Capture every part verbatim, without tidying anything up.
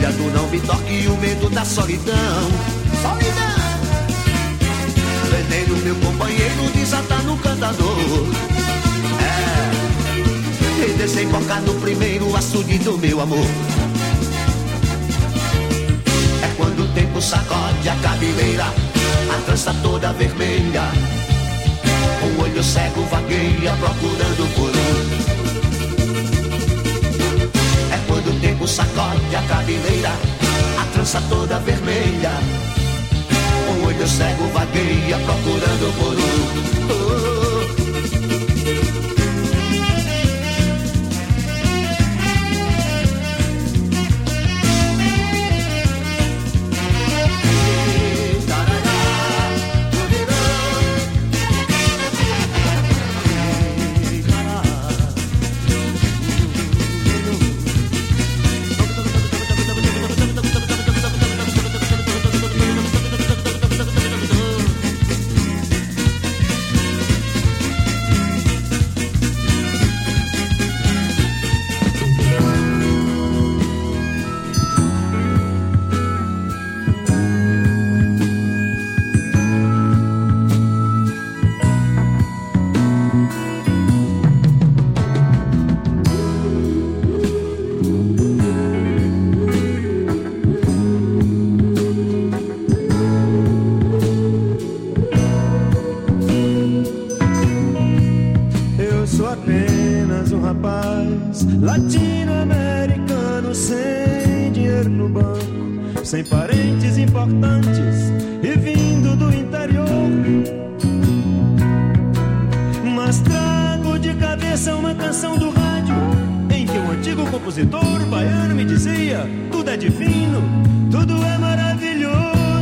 dia do não me toque e o medo da solidão. Solidão. Veneno, meu companheiro, desata no cantador. É, e desembocar no primeiro açude do meu amor. É quando o tempo sacode a cabeleira, a trança toda vermelha, o olho cego vagueia procurando por um. É quando o tempo sacode a cabeleira, a trança toda vermelha, o olho cego vagueia procurando por um. Oh. Latino-americano sem dinheiro no banco, sem parentes importantes e vindo do interior. Mas trago de cabeça uma canção do rádio em que um antigo compositor baiano me dizia: tudo é divino, tudo é maravilhoso.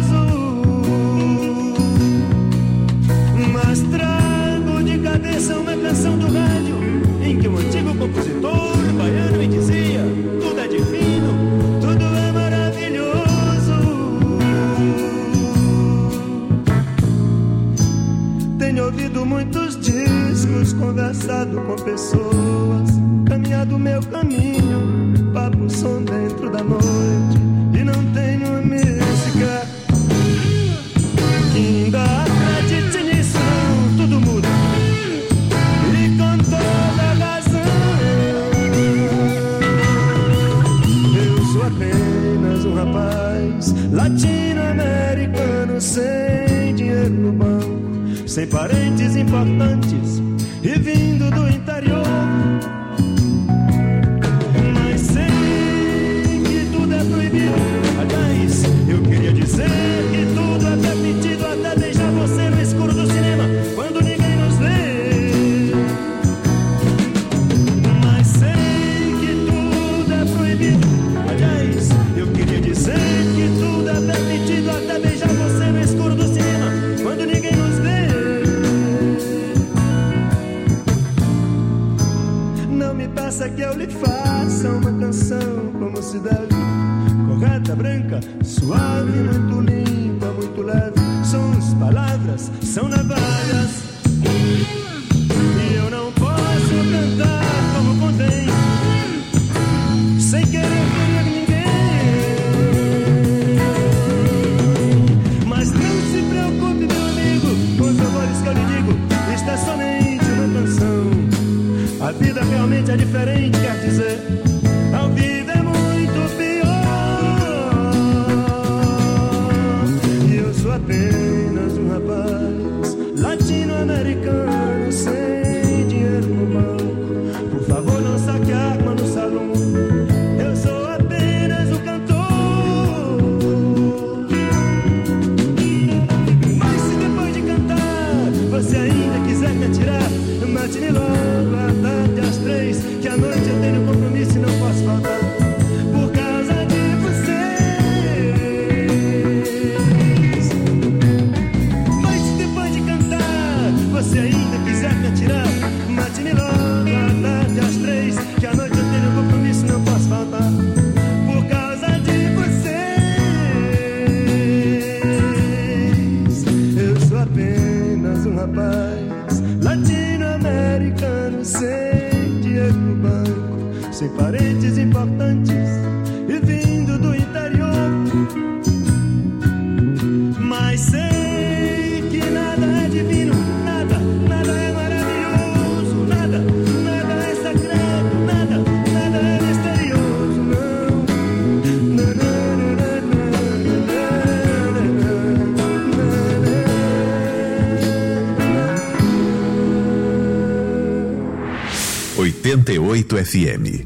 Mas trago de cabeça uma canção do rádio em que um antigo compositor baiano me dizia: tudo é divino, tudo é maravilhoso. Tenho ouvido muitos discos, conversado com pessoas, caminhado meu caminho, papo som dentro da noite, e não tenho música que ainda acredite nisso. Não, tudo muda e com toda razão. Eu sou apenas um rapaz latino-americano sem dinheiro no banco, sem parentes importantes e vindo do interior. Mas sei que tudo é proibido. Aliás, eu queria dizer que tudo é permitido, até deixar você no escuro do cinema quando ninguém nos vê. Mas sei que tudo é proibido. Aliás, eu queria dizer que tudo é permitido, até beijar você no escuro do cinema quando ninguém nos vê. Não me peça que eu lhe faça uma canção como se deve, correta, branca, suave, muito limpa, muito leve. Sons, palavras, são navalhas, e eu não posso cantar como convém, sem querer ferir ninguém. Mas não se preocupe, meu amigo, com os favores que eu lhe digo. Isto é somente uma canção. A vida realmente é diferente, quer dizer, a vida é muito pior. E eu sou apenas um rapaz latino-americano sem dinheiro no banco. Por favor, não saque a arma no salão. Eu sou apenas um cantor. Mas se depois de cantar você ainda quiser me atirar, mate-me logo à tarde às três, que à noite eu tenho compromisso e não noventa e oito F M.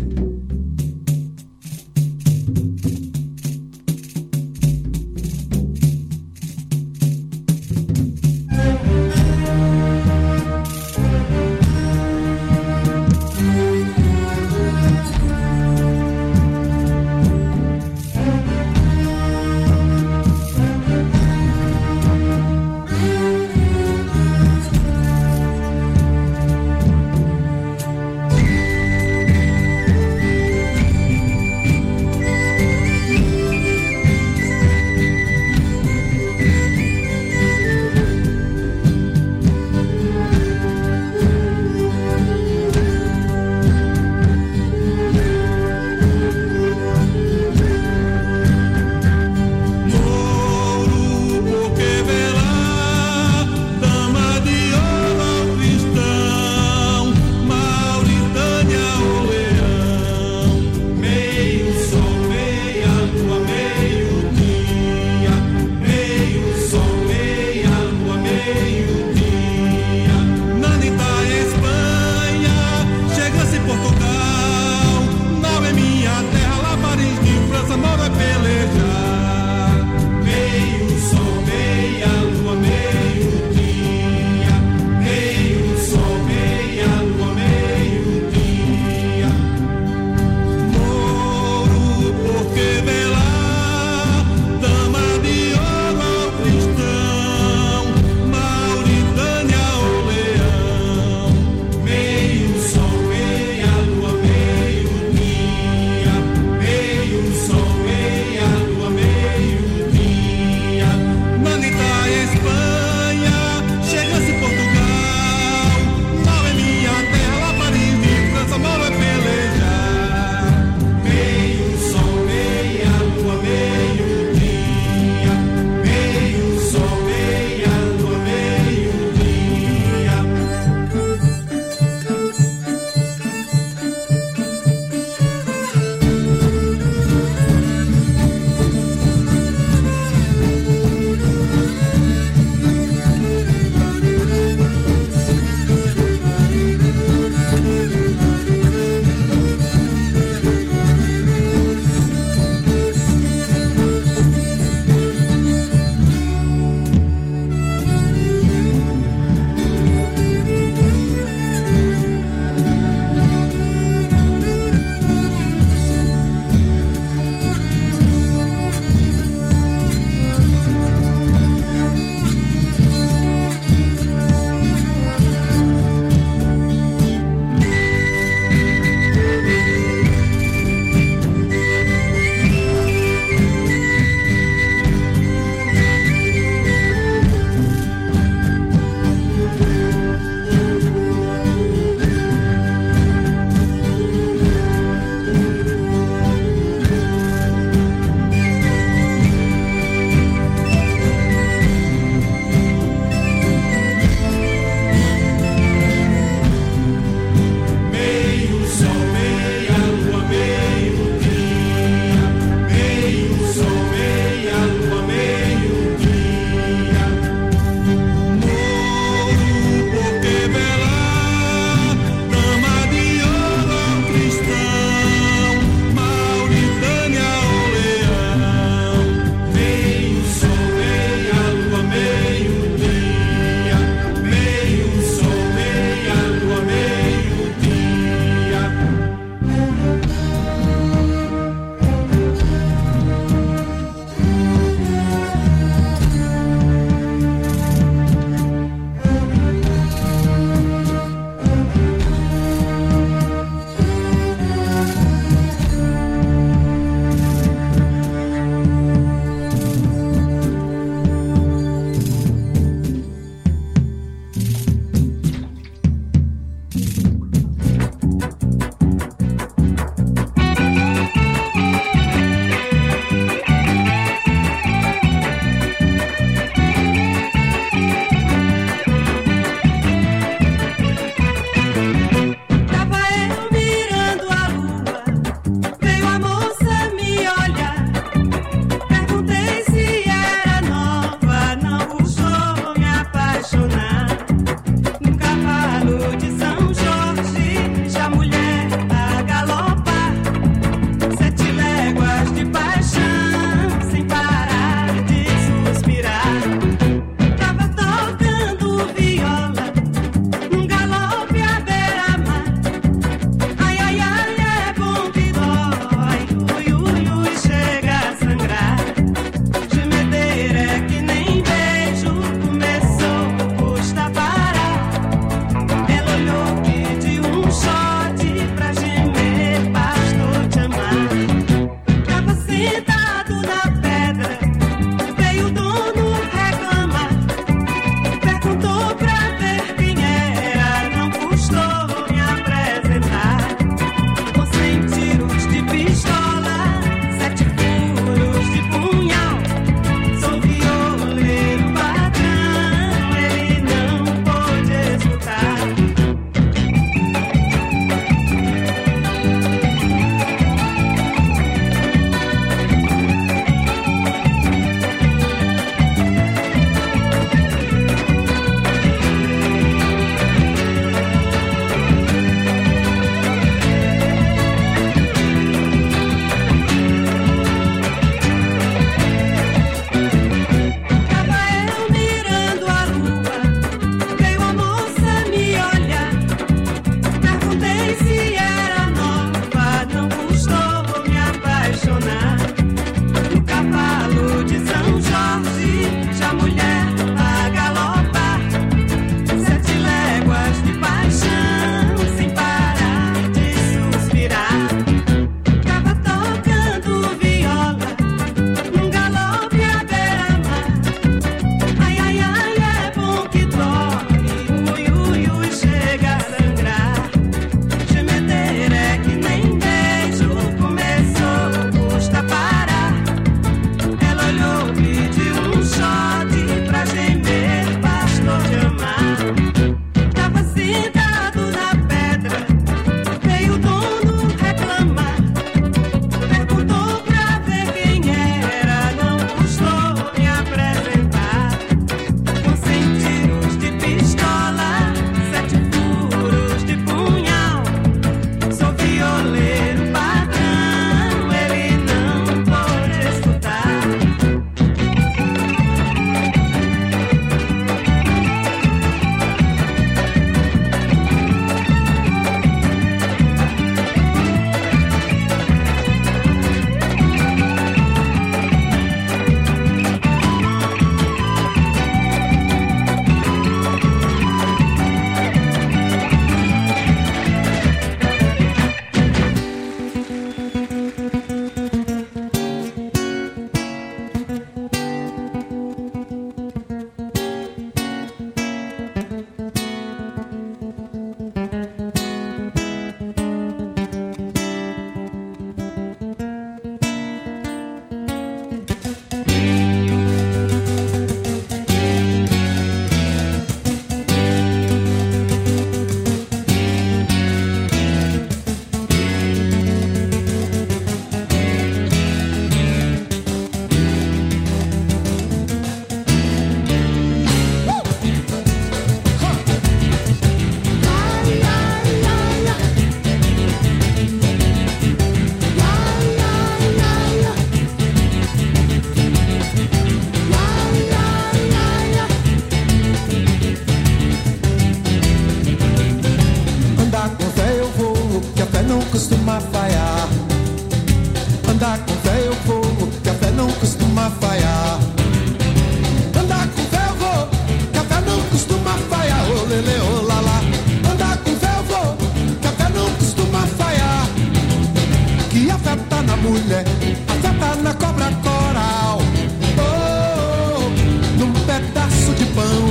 Andar com fé eu vou, que a fé não costuma falhar. Andar com fé eu vou, que a fé não costuma falhar. Ô lele, ô lalá. Andar com fé eu vou, que a fé não costuma falhar. Que a fé tá na mulher, a fé tá na cobra coral. Oh, num pedaço de pão.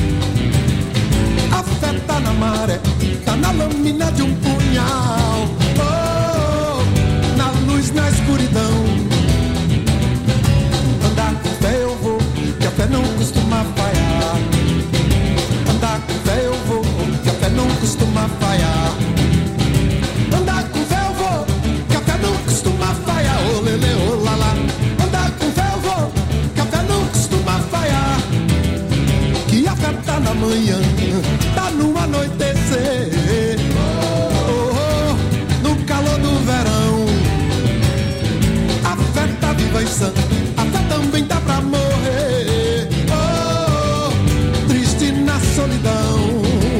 A fé tá na maré, tá na lâmina de um punhal. Oh, na luz, na escuridão. Andar com fé eu vou, que a fé não costuma falhar. Andar com fé eu vou, que a fé não costuma falhar. Andar com fé eu vou, que a fé não costuma falhar. Ô lele, ô lalá. Andar com fé eu vou, que a fé não costuma falhar. Que a fé tá na manhã, tá no anoitecer. Oh, oh, no calor do verão. A fé tá viva e sã, a fé também tá pra morrer. Oh, triste na solidão.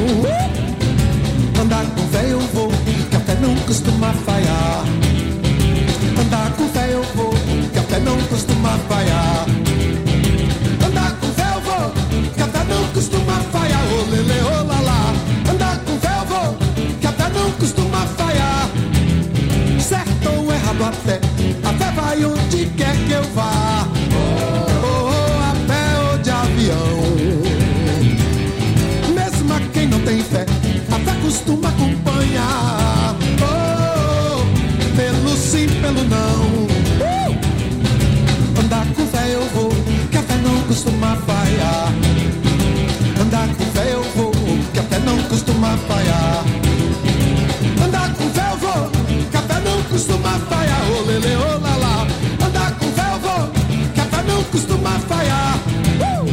Andar com fé eu vou, que a fé não costuma falhar. Andar com fé eu vou, que a fé não costuma falhar. Andar com fé eu vou, que a fé não costuma falhar. Ô lele, ô lalá. Andar com fé eu vou, que a fé não costuma falhar. Certo ou errado a fé, a fé vai onde quer que eu vá. Oh, oh, a pé ou de avião. Mesmo a quem não tem fé, a fé costuma acompanhar. Oh, pelo sim, pelo não. Uh! Andar com fé eu vou, que a fé não costuma falhar. Andar com fé eu vou, que a fé não costuma falhar. Andar com fé eu vou, que a fé não costuma falhar. Ô lele, ô lalá. Andar com fé eu vou, que a fé não costuma falhar. Uh!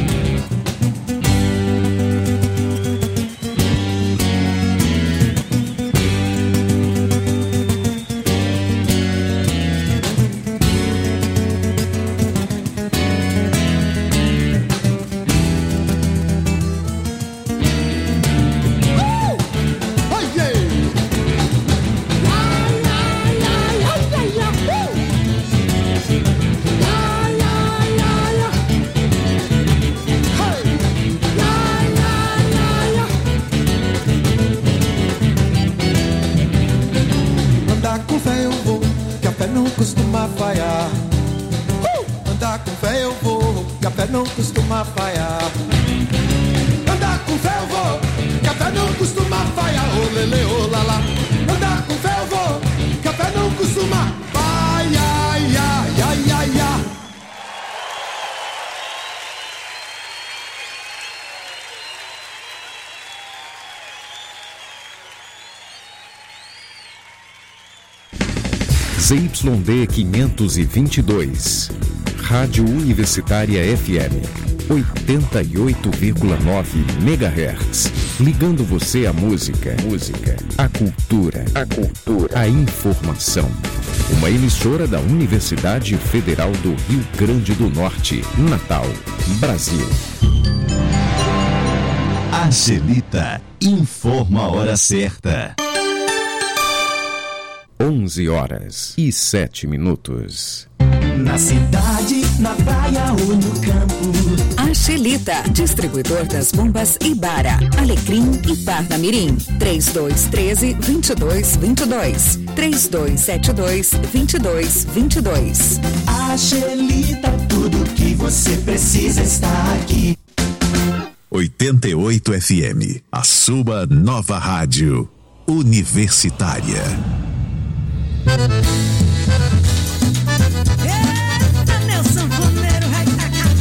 Andar com fé eu vou, que a fé não costuma falhar. Uh! Andar com fé eu vou, que a fé não costuma falhar. Andar com fé eu vou, que a fé não costuma falhar. Ô lele, ô lalá. Andar com fé eu vou, que a fé não costuma falhar. Ai, ai, ai, ai, ai. Z Y D quinhentos e vinte e dois, Rádio Universitária F M, oitenta e oito vírgula nove megahertz, ligando você à música, música, à cultura, a cultura, a informação. Uma emissora da Universidade Federal do Rio Grande do Norte, Natal, Brasil. Angelita informa a hora certa. onze horas e sete minutos. Na cidade, na praia ou no campo. Angelita, distribuidor das bombas Ibara, Alecrim e Parnamirim. três dois um três, dois dois dois dois. três dois sete dois, dois dois dois dois. Angelita, tudo que você precisa está aqui. oitenta e oito F M, a sua nova rádio universitária. Eita, meu sanfoneiro vai tacar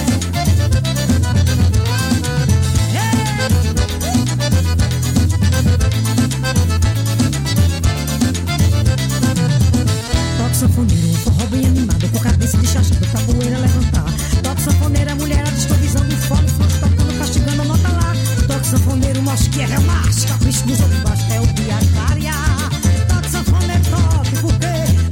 Toque sanfoneiro, um forró bem animado, com cabeça de chachado pra poeira levantar. Toque sanfoneiro, a mulher descovisando o fome, tocando, castigando a nota lá. Toque sanfoneiro, mostra que é real macho, capricho dos outros baixo, é o piacária. Toque sanfoneiro, toque, porque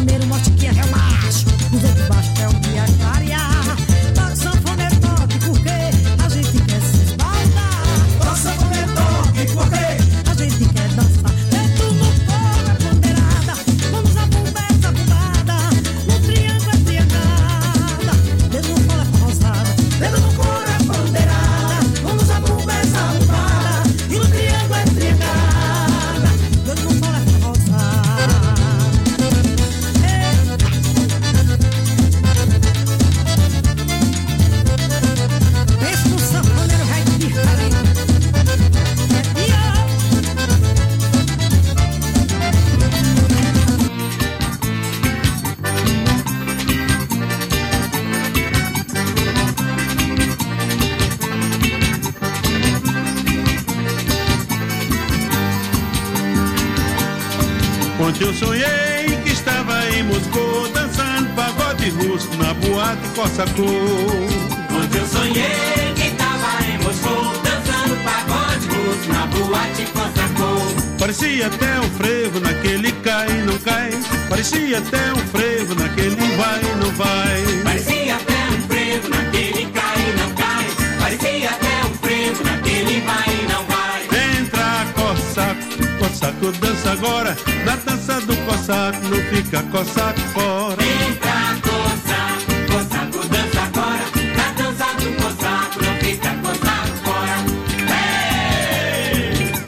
sanfoneiro, mostre que é réu macho. No vento baixo é um dia clarear. Toque sanfoneiro, toque, porque a gente quer se esbaldar. Toque sanfoneiro, toque, porque a gente quer dançar. Dentro no fogo é ponderada. Vamos a bomba, essa bombada. No triângulo é triangada. Dedo no colo é forrosada. Dedo no colo é ponderada. Vamos a bomba, essa bombada. E no triângulo é triangada. Dedo no colo é forrosada. Pensa no sanfoneiro, rei de rainha. Ontem eu sonhei que estava em Moscou dançando pagode russo na boate Cossacô. Ontem eu sonhei que estava em Moscou dançando pagode russo na boate Cossacô. Parecia até um frevo naquele cai e não cai. Parecia até um frevo naquele vai e não vai. Parecia até um frevo naquele cai e não cai. Parecia até um frevo naquele vai e não vai. Entra Cossaco, Cossaco dança agora. Na dança do Cossaco não fica Cossaco fora. Entra Cossaco, Cossaco dança agora. Na dança do Cossaco não fica Cossaco fora. Hey!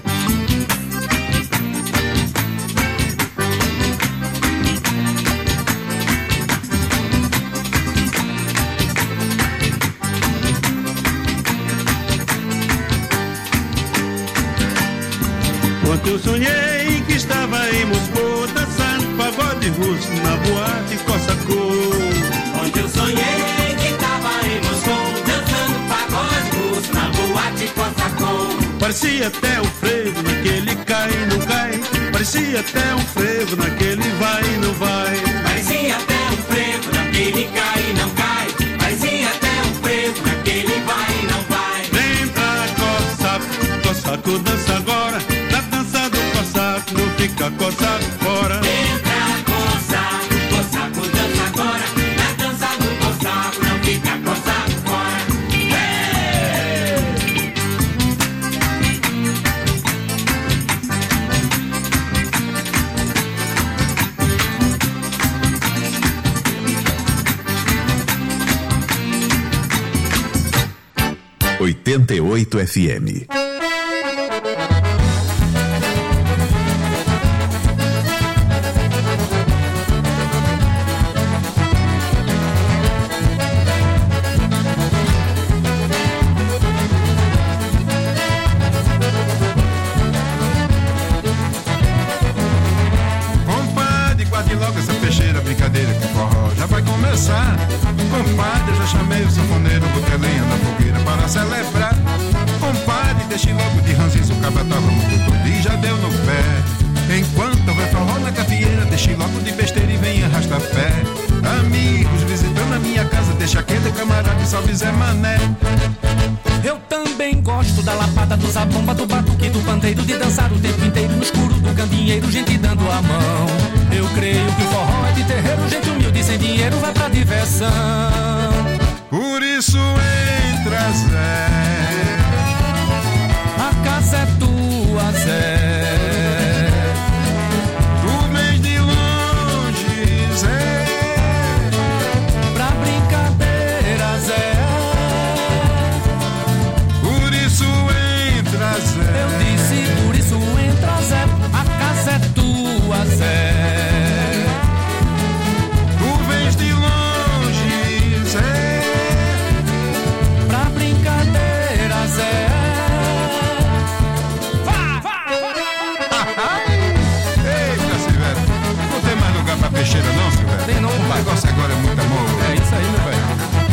Ontem eu sonhei que estava em Moscou dançando pagode russo na boate Cossacô. Ontem eu sonhei que estava em Moscou dançando pagode russo na boate Cossacô. Parecia até um frevo naquele cai e não cai. Parecia até um frevo naquele vai e não vai. Parecia até um frevo naquele cai e não cai. Parecia até um frevo naquele vai e não vai. Vem pra Cossaco, Cossaco dança agora. Na dança do Cossaco não fica Cossaco fora. Entra Cossaco, Cossaco dança agora. Na dança do Cossaco não fica Cossaco fora. Hey! oitenta e oito F M. Compadre, guarde logo essa peixeira, brincadeira que o forró já vai começar. Compadre, eu já chamei o sanfoneiro, botei lenha na fogueira para celebrar. Compadre, deixe logo de ranzinho, o cabra tava muito doido e já deu no pé. Enquanto vai forró na gafieira, deixe logo de besteira e vem arrastar pé. Amigos visitando a minha casa, deixa aquele camarada e salve Zé Mané. Eu também gosto da lapada, do zabumba, do batuque, do pandeiro, de dançar o tempo inteiro no escuro do candeeiro, gente dando a mão. Eu creio que o forró é de terreiro, gente humilde sem dinheiro vai pra diversão. Por isso entra Zé, a casa é tua, Zé. Tu vens de longe, Zé, pra brincadeira, Zé. Por isso entra Zé. Eu disse, por isso entra Zé, a casa é tua, Zé. Tu vens de longe, Zé, pra brincadeira, Zé. Vá, vá, vá. Eita, Silvério, não tem mais lugar pra peixeira não, Silvério? Tem não, O compadre. negócio agora é muito amor. É isso aí, meu velho.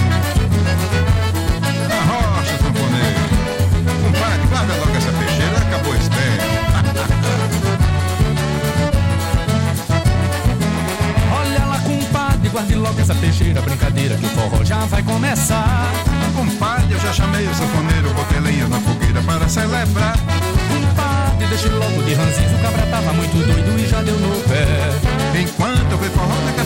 A rocha, sanfoneiro. Compadre, guarda logo essa peixeira, acabou esse tempo. Olha lá, compadre, guarde logo essa peixeira, brincadeira que o forró já vai começar. Compadre, eu já chamei o sanfoneiro, botei lenha na fogueira para celebrar. Compadre, deixe logo de ranzinho, o cabra tava muito doido e já deu no pé. Enquanto eu vejo forró na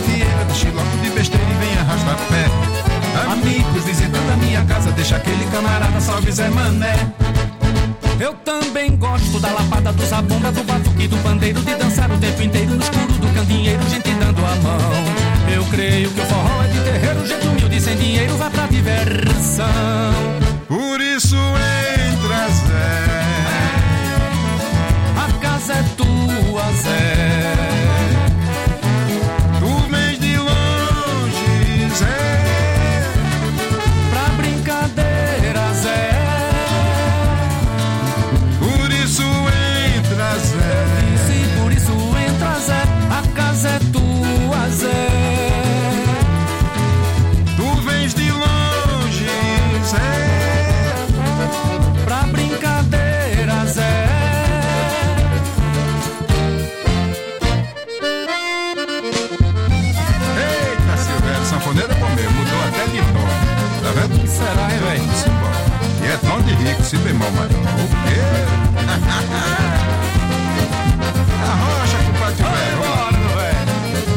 camarada, salve Zé Mané. Eu também gosto da lapada, do zabumba, do batuque, do pandeiro, de dançar o tempo inteiro no escuro do candeeiro, gente dando a mão. Eu creio que o forró é de terreiro, gente humilde sem dinheiro vai pra diversão. Por isso entra, Zé, a casa é tua, Zé. Tu vens de longe, Zé, pra brincadeira, Zé. Por isso entra, Zé, E por isso entra, Zé, a casa é tua, Zé. tu vens de longe, Zé, Pra brincadeira, Zé. Eita, Silvério, sanfoneiro é bom mesmo, mudou até de tom. Tá vendo? Será, hein, velho? Simbora. E é tom de rico, se bemol maior. O quê? Arrocha, compadre velho. Bora, meu velho.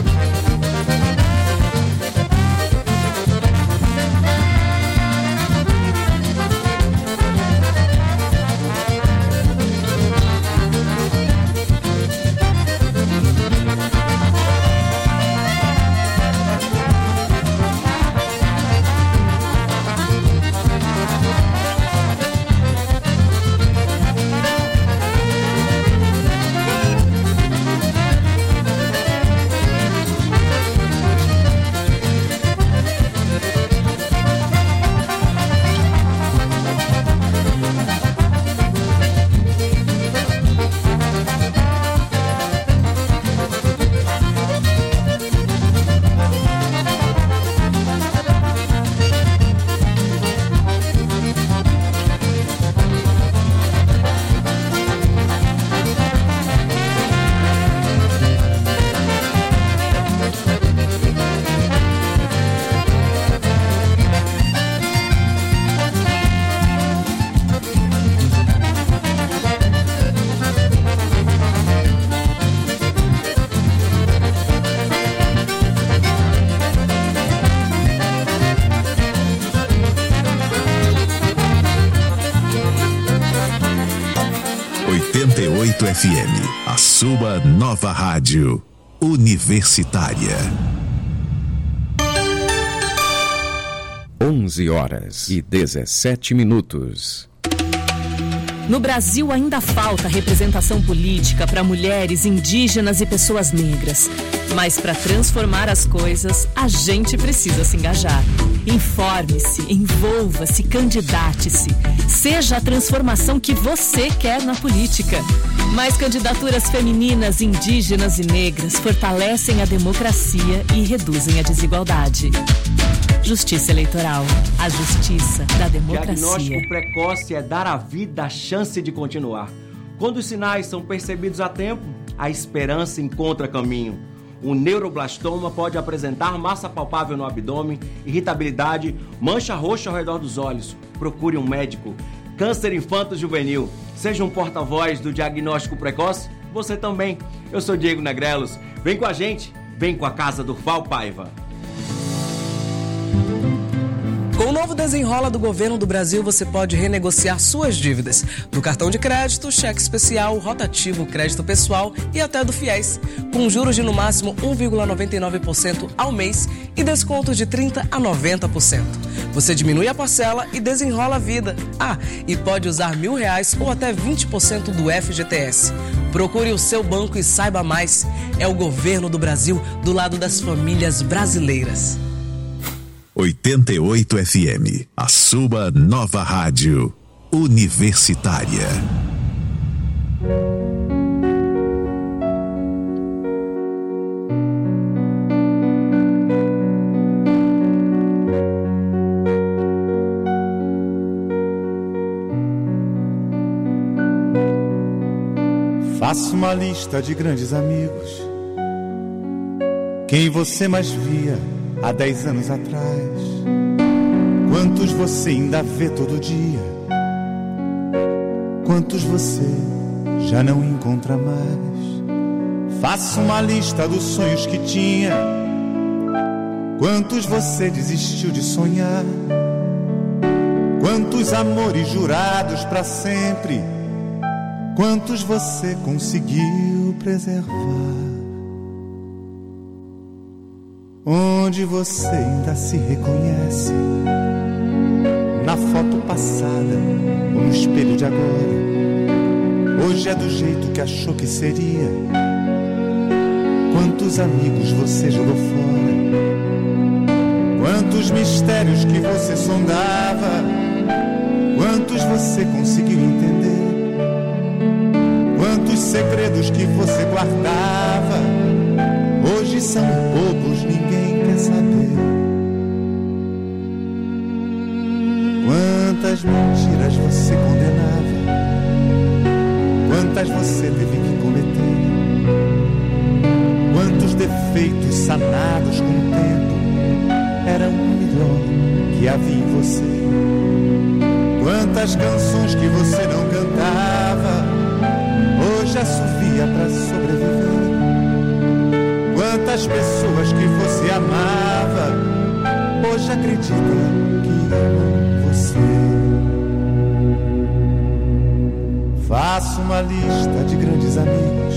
oitenta e oito F M, a sua nova rádio universitária. onze horas e dezessete minutos. No Brasil ainda falta representação política para mulheres, indígenas e pessoas negras. Mas para transformar as coisas, a gente precisa se engajar. Informe-se, envolva-se, candidate-se. Seja a transformação que você quer na política. Mais candidaturas femininas, indígenas e negras fortalecem a democracia e reduzem a desigualdade. Justiça Eleitoral, a justiça da democracia. Diagnóstico precoce é dar à vida a chance de continuar. Quando os sinais são percebidos a tempo, a esperança encontra caminho. Um neuroblastoma pode apresentar massa palpável no abdômen, irritabilidade, mancha roxa ao redor dos olhos. Procure um médico. Câncer infanto-juvenil. Seja um porta-voz do diagnóstico precoce, você também. Eu sou Diego Negrelos. Vem com a gente, vem com a Casa do Val Paiva. Com o novo Desenrola do Governo do Brasil, você pode renegociar suas dívidas do cartão de crédito, cheque especial, rotativo, crédito pessoal e até do FIES, com juros de no máximo um vírgula noventa e nove por cento ao mês e descontos de trinta por cento a noventa por cento. Você diminui a parcela e desenrola a vida. Ah, e pode usar mil reais ou até vinte por cento do F G T S. Procure o seu banco e saiba mais. É o Governo do Brasil do lado das famílias brasileiras. oitenta e oito F M, a sua nova rádio universitária. Faça uma lista de grandes amigos, quem você mais via há dez anos atrás. Quantos você ainda vê todo dia? Quantos você já não encontra mais? Faça uma lista dos sonhos que tinha. Quantos você desistiu de sonhar? Quantos Quantos amores jurados pra sempre, quantos você conseguiu preservar? Onde você ainda se reconhece, na foto passada ou no espelho de agora? Hoje é do jeito que achou que seria. Quantos amigos você jogou fora? Quantos mistérios que você sondava? Quantos você conseguiu entender? Quantos segredos que você guardava? Hoje são bobos, ninguém quer saber. Quantas mentiras você condenava? Quantas você teve que cometer? Quantos defeitos sanados com o tempo eram o melhor que havia em você? Quantas canções que você não cantava hoje assovia pra sobreviver? Quantas pessoas que você amava hoje acredita que amam você? Faça uma lista de grandes amigos,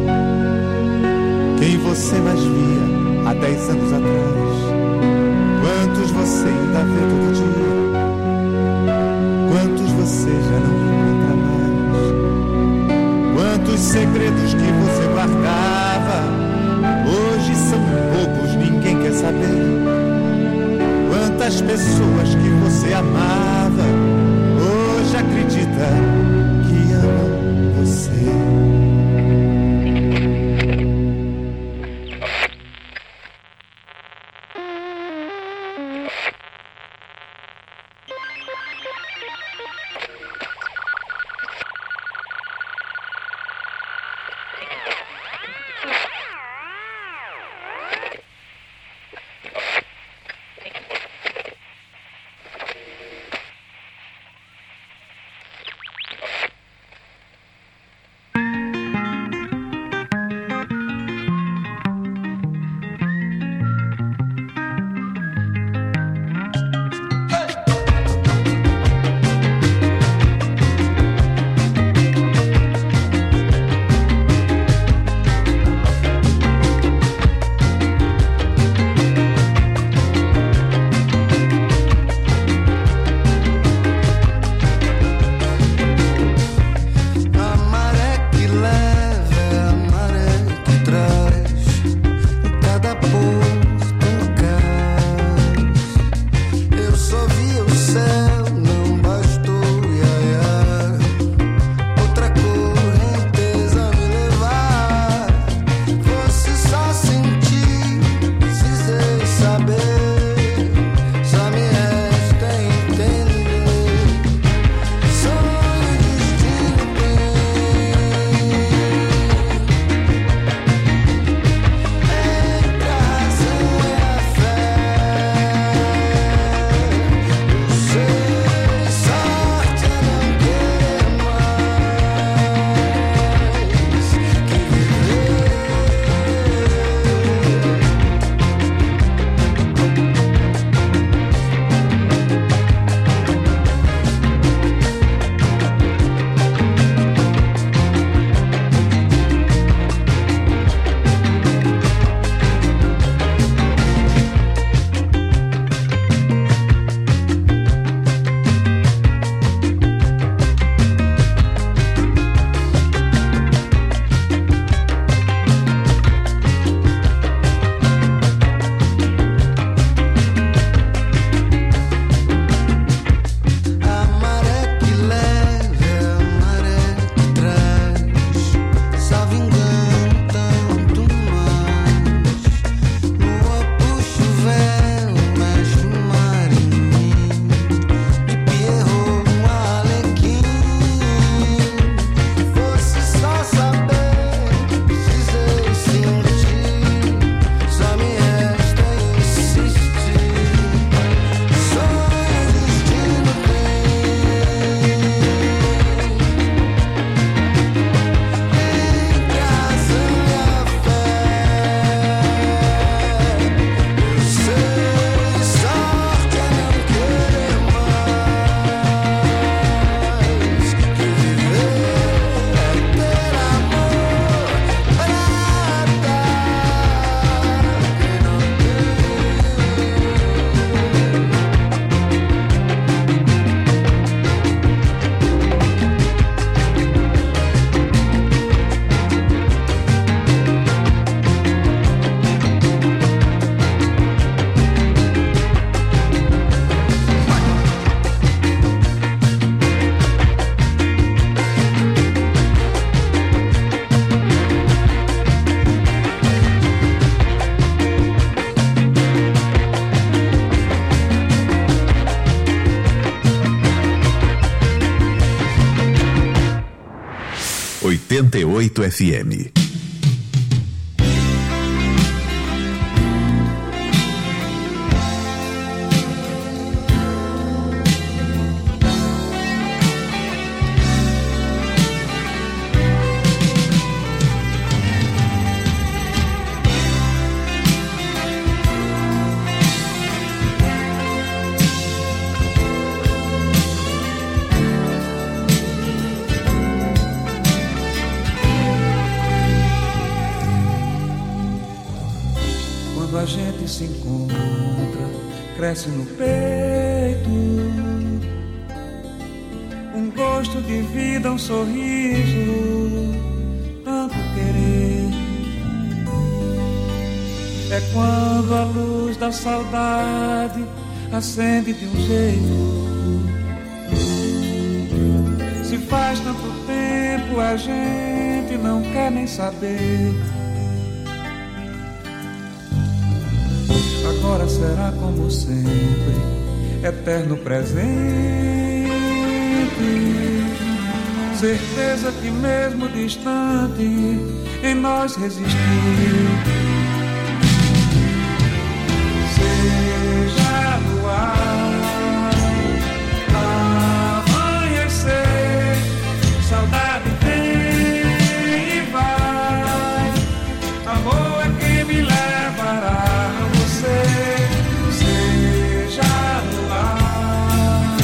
quem você mais via há dez anos atrás. Quantos você ainda vê todo dia? Quantos você já não encontra mais? Quantos segredos que você guardava hoje são poucos, ninguém quer saber? Quantas pessoas que você amava hoje acredita que amam você? oitenta e oito F M. A gente se encontra, cresce no peito um gosto de vida, um sorriso, tanto querer. É quando a luz da saudade acende de um jeito. Se faz tanto tempo, a gente não quer nem saber. Agora será como sempre, eterno presente. Certeza que mesmo distante em nós resistiu. Seja luar, amanhecer, saudade vem e vai. Amor é quem me levará. Seja luar,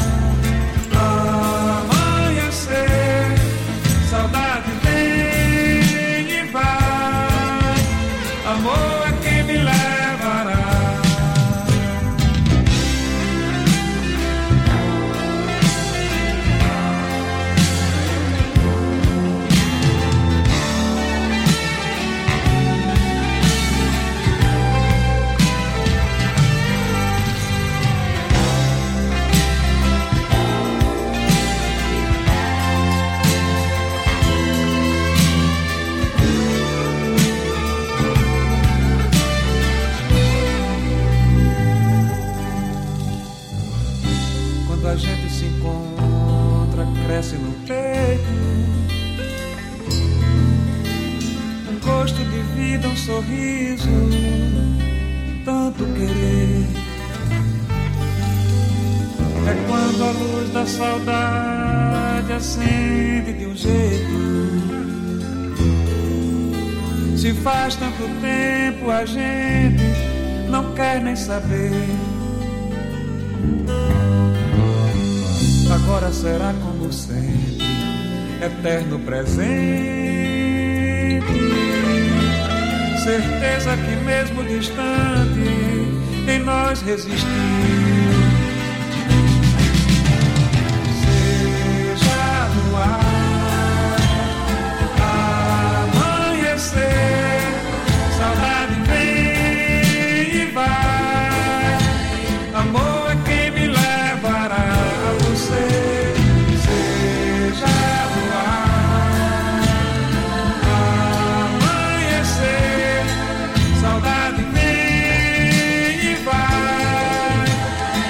amanhecer, saudade vem e vai. Amor é quem me levará. A gente se encontra, cresce no peito um gosto de vida, um sorriso, tanto querer. É quando a luz da saudade acende de um jeito. Se faz tanto tempo, a gente não quer nem saber. Agora será como sempre, eterno presente. Certeza que mesmo distante em nós resistiu. Seja luar, amanhecer, saudade vem e vai. Amor é quem me levará. Seja luar, amanhecer, saudade vem e vai.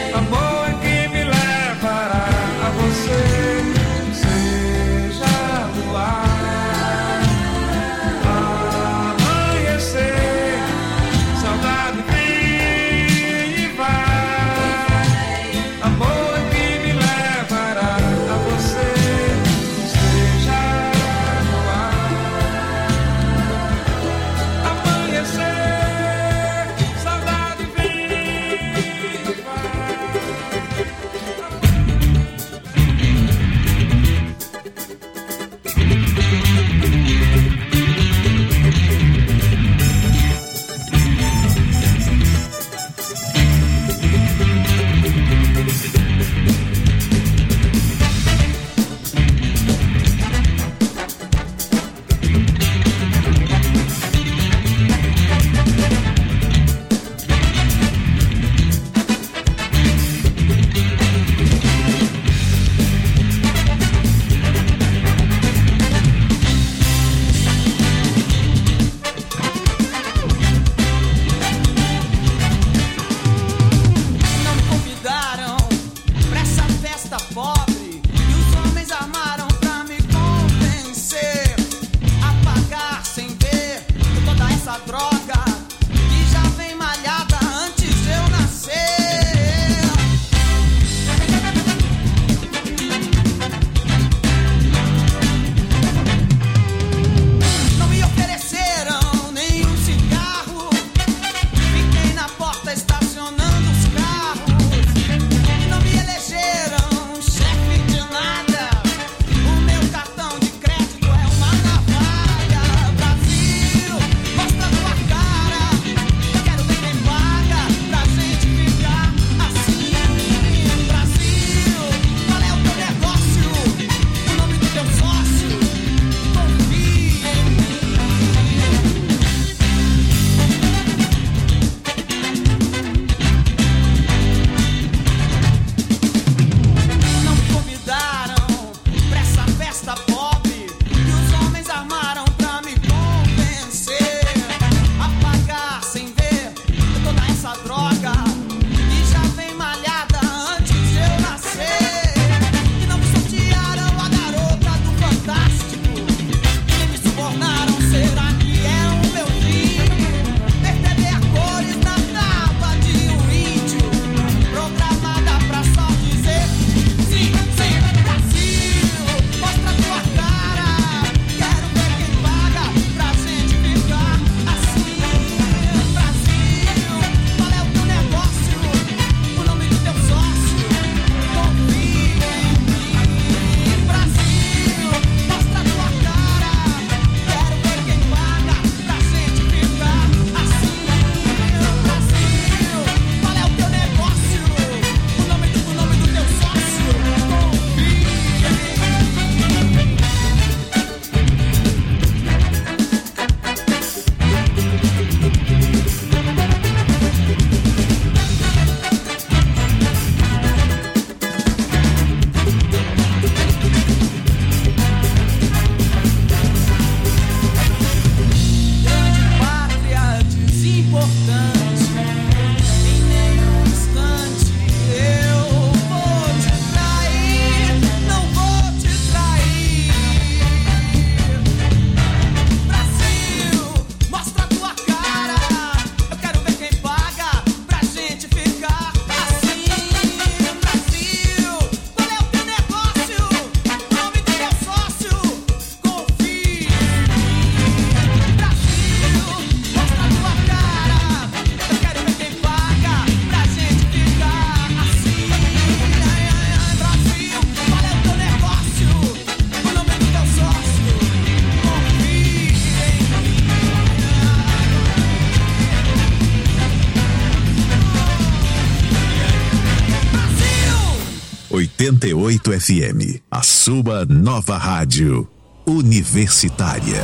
oitenta e oito F M, a sua nova rádio universitária.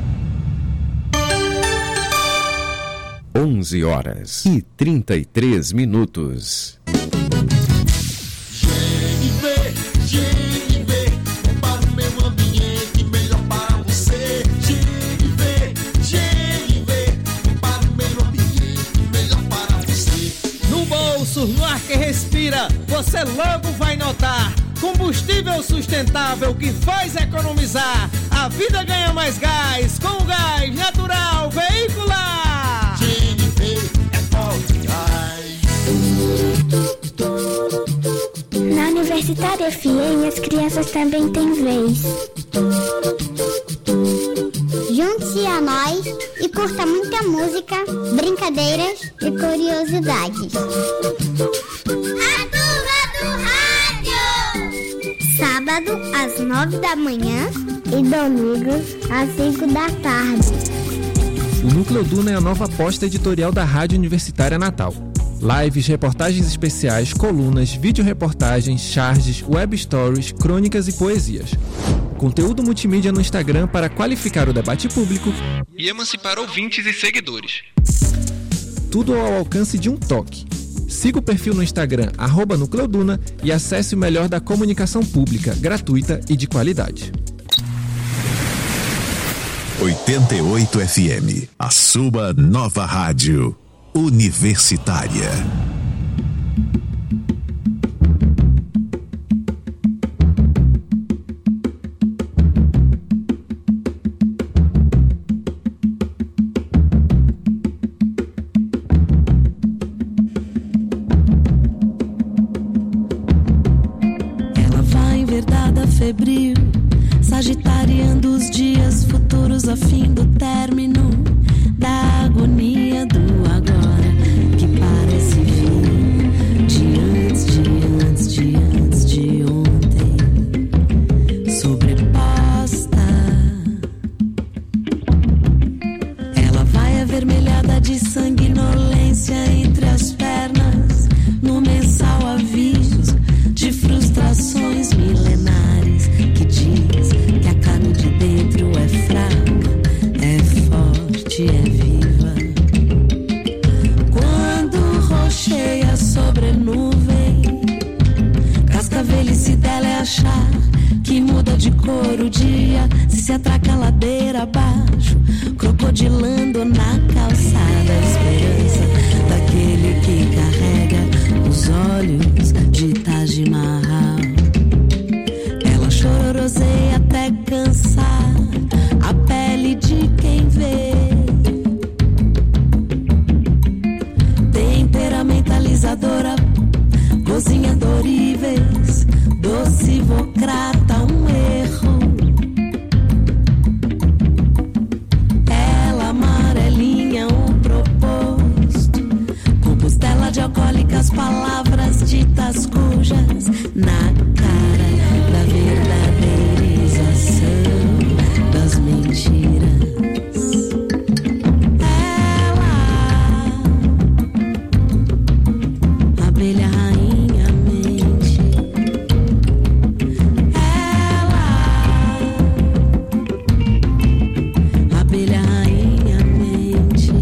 onze horas e trinta e três minutos. G N V, G N V, para o meio ambiente melhor para você. G N V, G N V, para o meio ambiente melhor para você. No bolso, no ar que respira, você logo vai notar. Combustível sustentável que faz economizar. A vida ganha mais gás com o gás natural veicular. G N V é forte gás. Na Universitária F M as crianças também têm vez. Junte-se a nós e curta muita música, brincadeiras e curiosidades. A turma do rádio! Sábado às nove da manhã e domingo às cinco da tarde. O Núcleo Duna é a nova aposta editorial da Rádio Universitária Natal. Lives, reportagens especiais, colunas, vídeo-reportagens, charges, web stories, crônicas e poesias. Conteúdo multimídia no Instagram para qualificar o debate público e emancipar ouvintes e seguidores. Tudo ao alcance de um toque. Siga o perfil no Instagram, arroba Núcleo Duna, e acesse o melhor da comunicação pública, gratuita e de qualidade. oitenta e oito F M, a sua nova rádio universitária. Ela vai enverdada febril, sagitariando os dias futuros a fim do término da agonia do agora, que parece vir de antes, de antes, de antes, de ontem, sobreposta. Ela vai avermelhada de sanguinolência entre as pernas, no mensal aviso de frustrações milenares, que diz que a carne de dentro é fraca, é forte, é viva. Quando rocheia sobre nuvem, cascavelice dela é achar que muda de cor o dia, se se atraca a ladeira abaixo, crocodilando na calçada a esperança daquele que carrega os olhos de Taj Mahal. Ela chororoseia até cansar a pele de quem vê. Temperamentalizadora, cozinhando oríveis, docivocrata, um erro. Ela amarelinha o proposto, compostela de alcoólicas palavras ditas cujas na cara da verdadeirização das mentiras. Ela, abelha rainha mente. Ela, abelha rainha mente.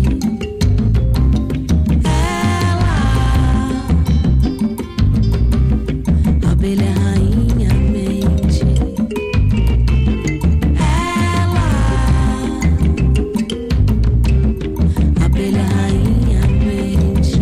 Ela, abelha rainha mente. Ela, abelha rainha mente.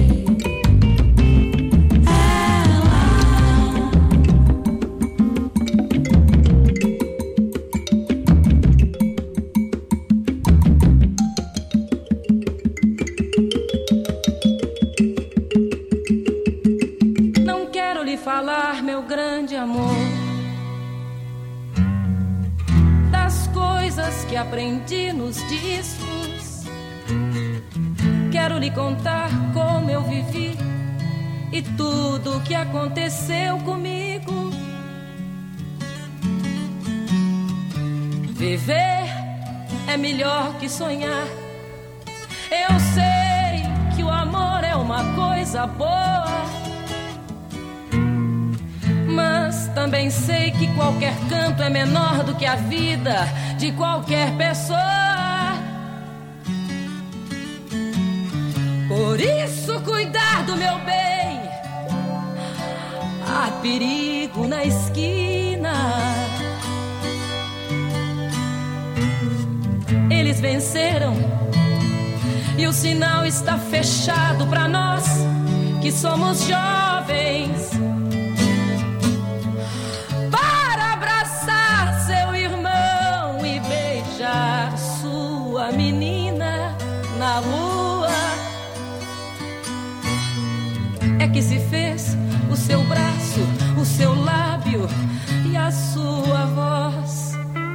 Não quero lhe falar, meu grande amor, das coisas que aprendi nos discos. Quero lhe contar como eu vivi e tudo o que aconteceu comigo. Viver é melhor que sonhar. Eu sei que o amor é uma coisa boa, Mas também sei que qualquer canto é menor do que a vida de qualquer pessoa. Por isso, cuidar do meu bem. Há perigo na esquina. Eles venceram e o sinal está fechado pra nós que somos jovens. Para abraçar seu irmão e beijar sua menina na rua. É que se fez o seu braço, o seu lábio e a sua voz.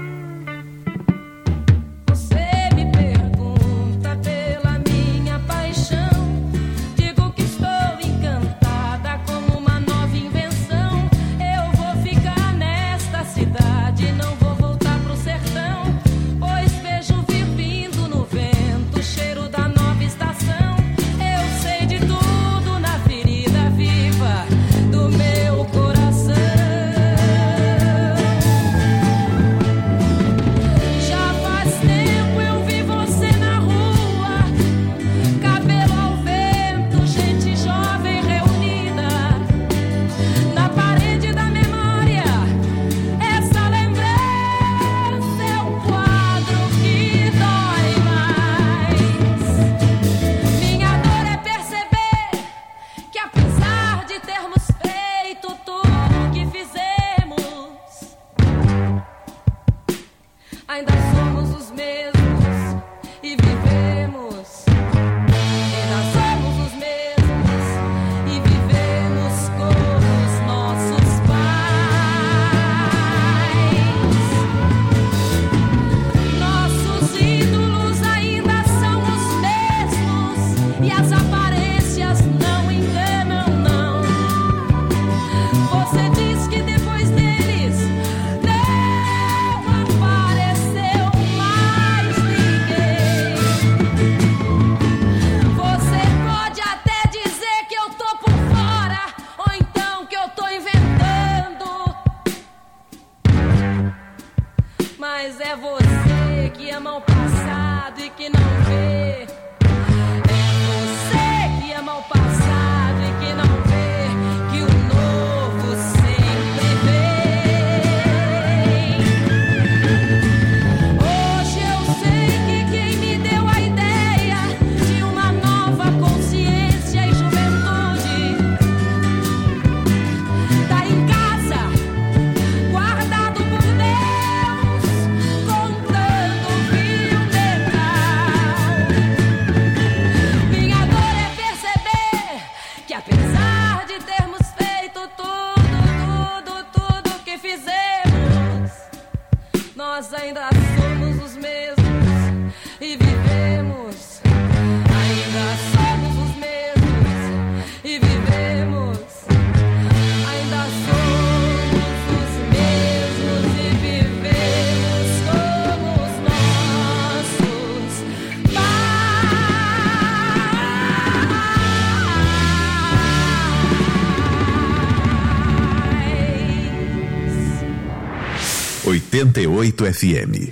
oitenta e oito F M.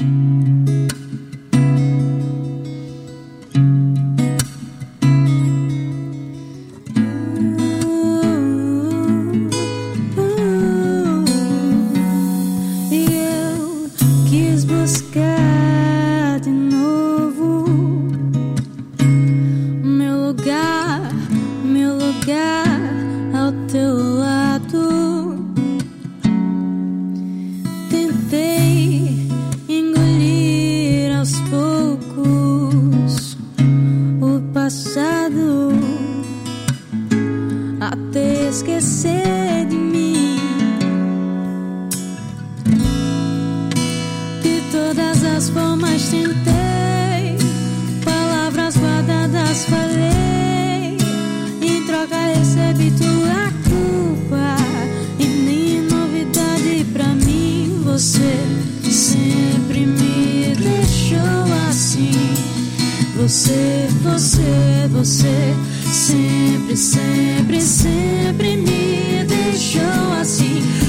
Você, você, você sempre, sempre, sempre me deixou assim.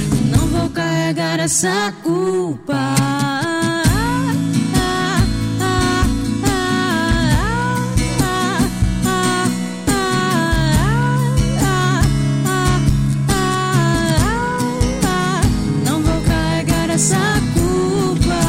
carregar essa culpa. Não vou carregar essa culpa.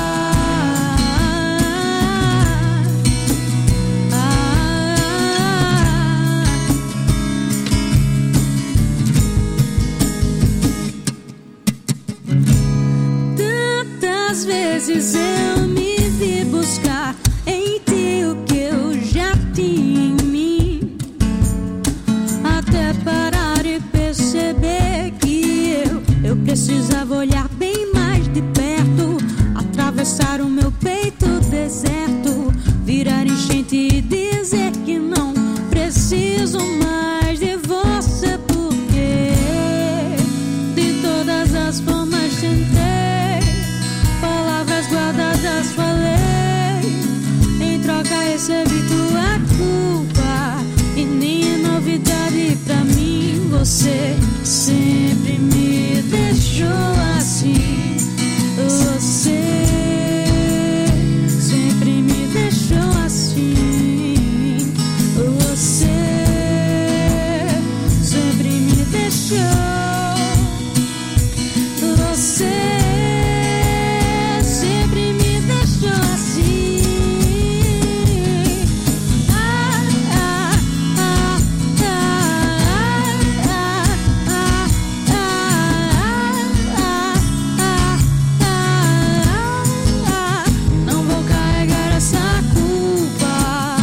Tantas vezes eu me vi buscar em ti o que eu já tinha em mim, até parar e perceber que eu, eu precisava olhar bem mais de perto, atravessar o meu peito deserto, virar enchente e dizer que não preciso mais de você, porque de todas as formas tentei, palavras guardadas falei, em troca recebi tua culpa, e nem é novidade pra mim, você sempre me deixou assim, você sempre me deixou assim, você sempre me deixou, você sempre me deixou assim. Ah, ah, ah, ah, ah, ah, ah, ah. Não vou carregar essa culpa.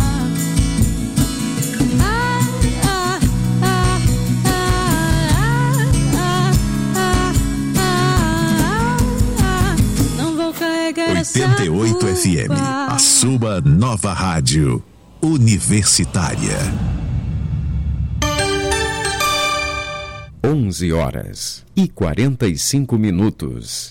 Ah, ah, ah, ah, ah, ah, ah. Não vou carregar essa oitenta e oito F M, culpa. a sua nova rádio universitária. onze horas e quarenta e cinco minutos.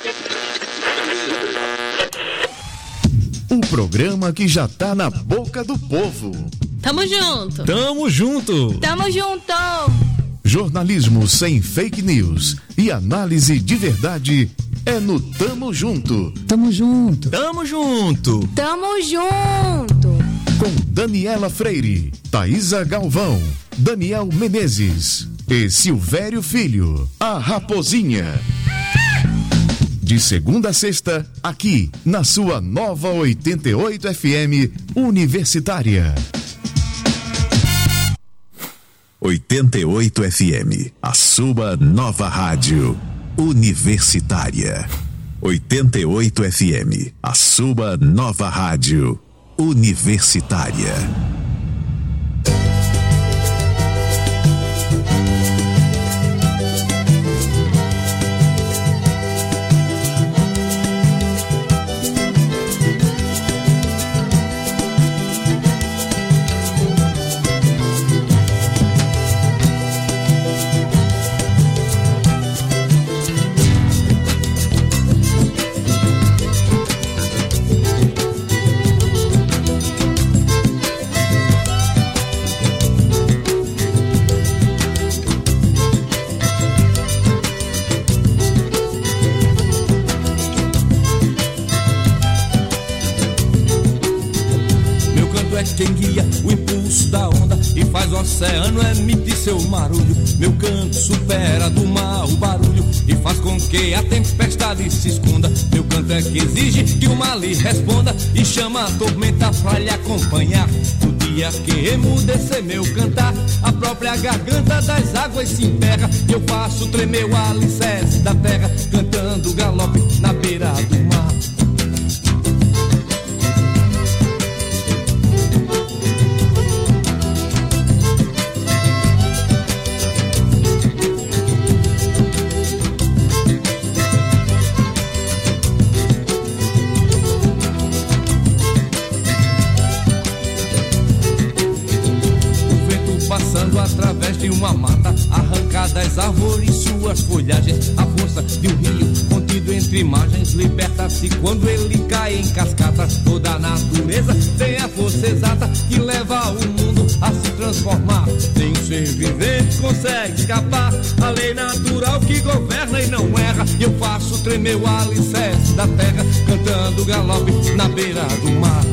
Um programa que já tá na boca do povo. Tamo junto. Tamo junto. Tamo junto. Jornalismo sem fake news e análise de verdade é no Tamo Junto. Tamo junto. Tamo junto. Tamo junto. Com Daniela Freire, Thaisa Galvão, Daniel Menezes e Silvério Filho, a Raposinha. De segunda a sexta, aqui na sua nova oitenta e oito F M Universitária. oitenta e oito F M, a sua nova rádio universitária. oitenta e oito F M, a sua nova rádio universitária. Quem guia o impulso da onda e faz o oceano emitir seu marulho. Meu canto supera do mar o barulho e faz com que a tempestade se esconda. Meu canto é que exige que o mar lhe responda e chama a tormenta pra lhe acompanhar. No dia que emudecer meu cantar, a própria garganta das águas se emperra e eu faço tremer o alicerce da terra, cantando galope na beira do mar. veste uma mata arrancada das árvores, suas folhagens, a força de um rio contido entre margens, liberta-se quando ele cai em cascata. Toda a natureza tem a força exata que leva o mundo a se transformar. Nem um ser vivente consegue escapar, a lei natural que governa e não erra. E eu faço tremer o alicerce da terra, cantando galope na beira do mar.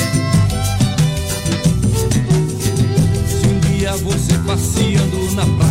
Passeando na praia,